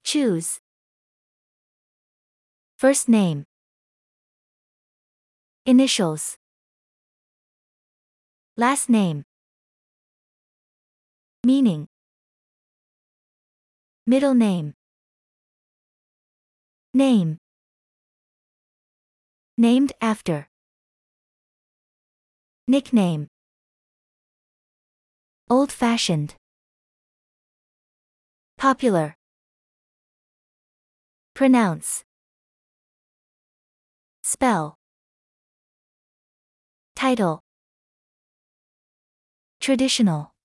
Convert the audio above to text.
Choose. First name. Initials. Last name. Meaning. Middle name. Name. Named after. Nickname. Old-fashioned. Popular. Pronounce. Spell. Title. Traditional.